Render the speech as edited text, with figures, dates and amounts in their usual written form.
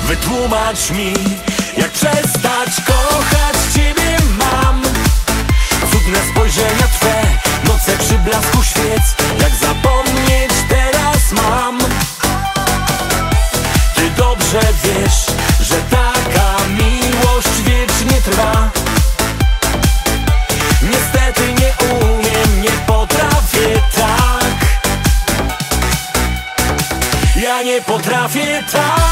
Wytłumacz mi, jak przestać kochać Ciebie mam. Cudne spojrzenia Twe, noce przy blasku świec. Jak zapomnieć teraz mam? Ty dobrze wiesz, że taka miłość wiecznie trwa. Niestety nie umiem, nie potrafię tak. Ja nie potrafię tak.